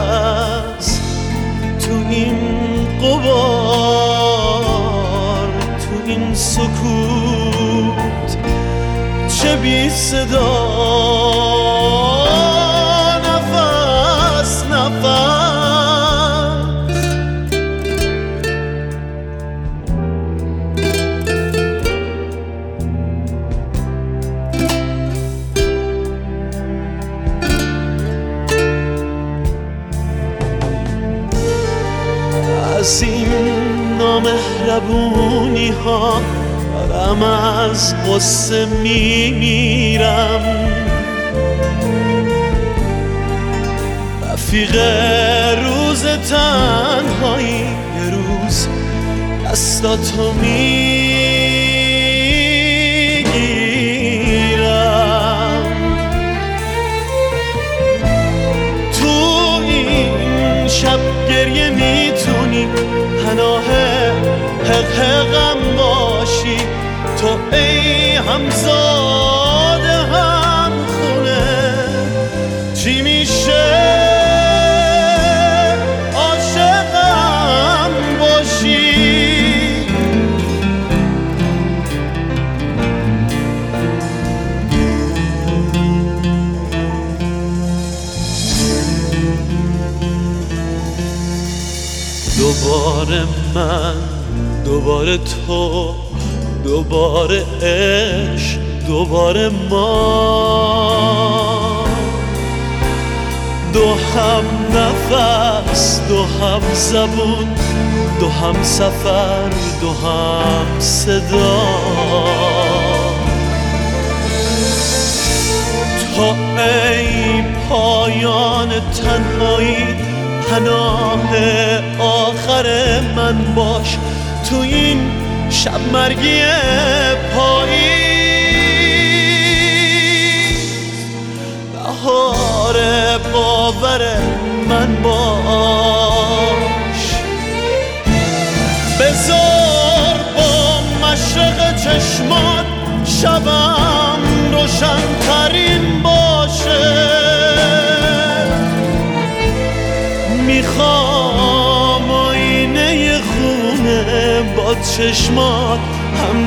نفس تو این غبار، تو این سکوت چه بی صدا نفس نفس. از این نامهربونی ها دارم از غصه میمیرم. رفیق روز تنهایی یه روز دستاتو میگیرم. تو این شب گریه میتونی پناه حقم باشی، تو ای همزاده هم خونه چی میشه عاشقم باشی. دوباره من، دوباره تو، دوباره عشق، دوباره ما، دو هم نفس، دو هم زبون، دو هم سفر، دو هم صدا. تو ای پایان تنهایی پناه آخر من باش، تو این شب مرگی پاییز بهار باور من باش. بذار با مشرق چشمات شبم روشن ترین باشه. میخوام آینه خونه با چشمات هم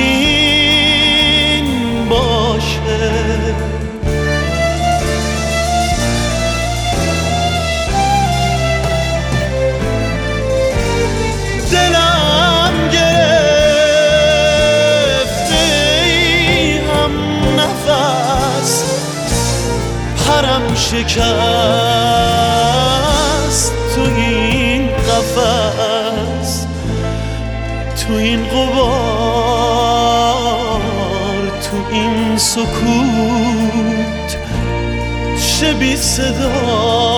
نشین باشه. دلم گرفته ای هم نفس، پرم شکست تو این قفس، تو این غبار، تو این سکوت چه بی صدا